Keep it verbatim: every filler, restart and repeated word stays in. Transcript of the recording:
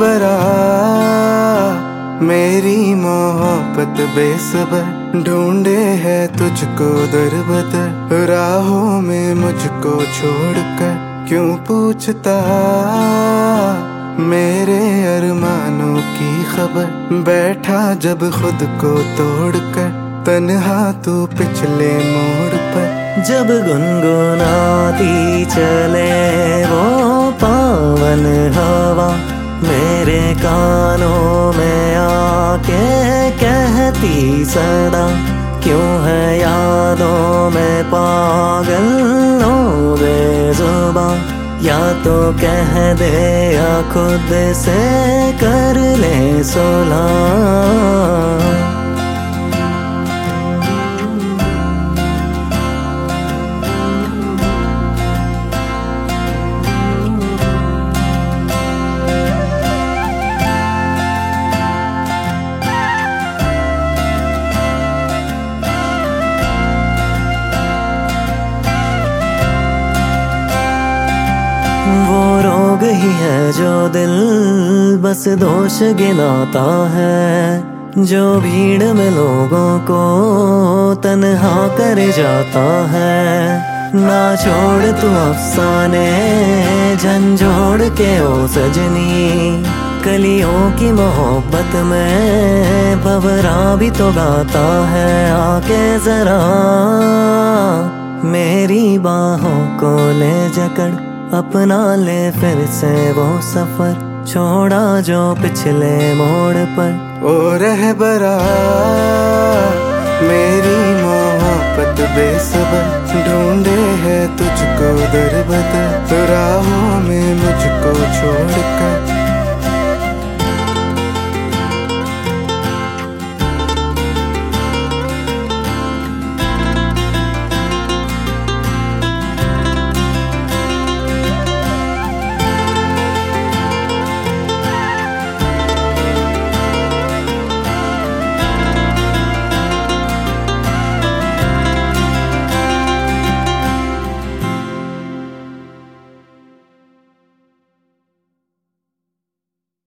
रहबरा मेरी मोहब्बत बेसबर, ढूंढे है तुझको दर बदर, राहों में मुझको छोड़कर क्यों पूछता मेरे अरमानों की खबर। बैठा जब खुद को तोड़कर तन्हा तू पिछले मोड़ पर, जब गुनगुनाती चले वो पावन हवा, मेरे कानों में आके कहती सदा, क्यों है यादों में पागल लो बेजुबां। या तो कह दे या खुद से कर ले सुलह। वो रोग ही है जो दिल बस दोष गिनाता है, जो भीड़ में लोगों को तन्हा कर जाता है। ना छोड़ तू अफसाने झंझोड़ के ओ सजनी, कलियों की मोहब्बत में भंवरा भी तो गाता है। आके जरा मेरी बाहों को ले जकड़, अपना ले फिर से वो सफर, छोड़ा जो पिछले मोड़ पर। ओ रहबरा मेरी मोहब्बत बेसबर, ढूंढे है तुझको दर बदर, राहों में मुझको छोड़कर